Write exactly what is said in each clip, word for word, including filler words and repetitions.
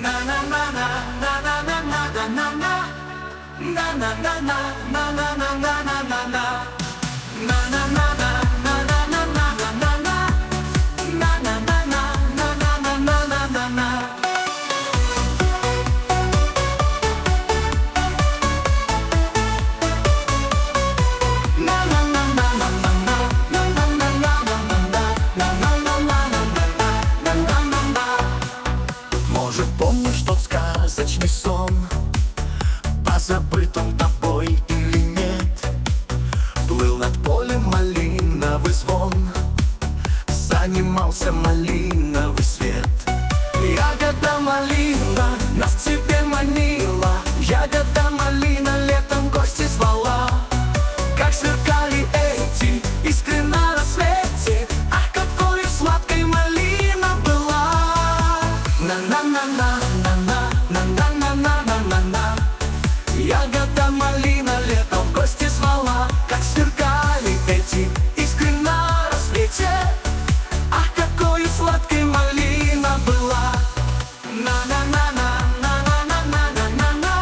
Может, помнишь тот сказочный сон, позабыт он тобой или нет? Плыл над полем малиновый звон, занимался малиновый свет. Ягода малина нас к себе манила, ягода малина летом в гости звала. Как сверкали эти искры на рассвете, ах, какой сладкой малина была! На-на-на-на, на-на-на-на-на-на-на-на. Ягода малина летом в гости звала. Как сверкали эти искры на рассвете, ах, какой сладкой малина была! На-на-на-на, на-на-на-на-на-на-на,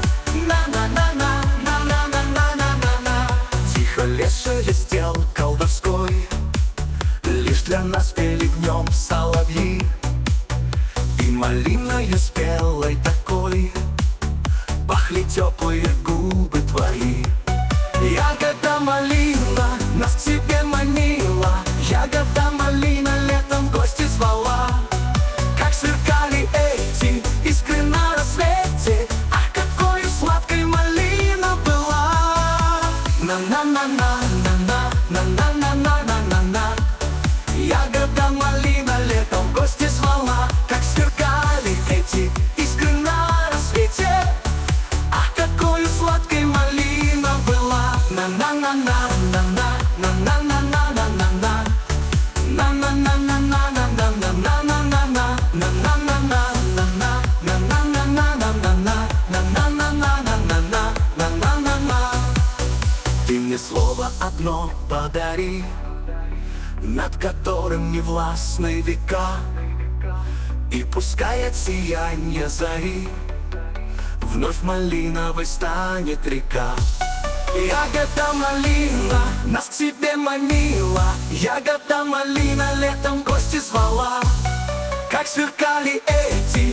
на-на-на-на-на-на-на-на-на. Тихо лес шелестел колдовской, лишь для нас пели в нем соловьи. И малиной спелой такой пахли теплые губы твои. Ягода малина нас к себе манила, ягода малина летом в гости звала. Как сверкали эти искры на рассвете, ах, какой сладкой малина была! На-на-на-на, на-на-на-на-на-на-на. Ягода малина летом в гости звала. Как сверкали эти искры на рассвете, ах, какой сладкой малина была! На-на-на-на, на-на-на-на-на-на-на-на. На-на-на-на-на-на-на-на-на-на-на. На-на-на-на-на-на-на-на-на-на-на-на-на-на-на-на. Ты мне слово одно подари, над которым не властны века, и пускай от сиянья зари вновь малиновой станет река. Ягода малина нас к себе манила, ягода малина летом в гости звала. Как сверкали эти